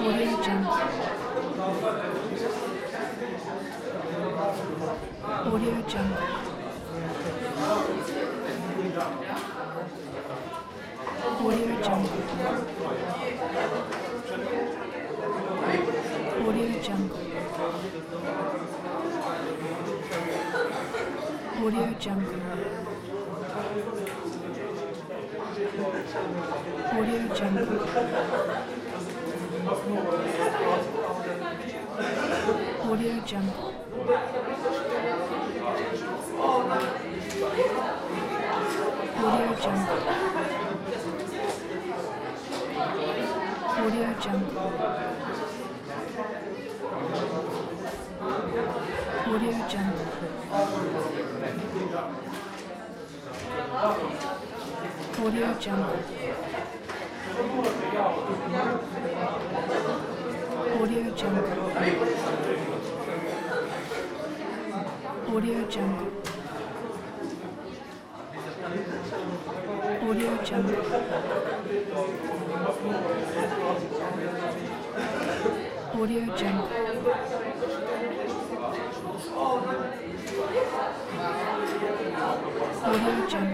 Audio Jungle. Audio Jungle. Audio Jungle. Audio Jungle. Audio Jungle. Audio Jungle. Audio Jungle. Audio Jungle. Audio Jungle. Audio Jungle. Audio Jungle. Audio Jungle. Audio Jungle. Audio Jungle. Audio Jungle. Audio Jungle.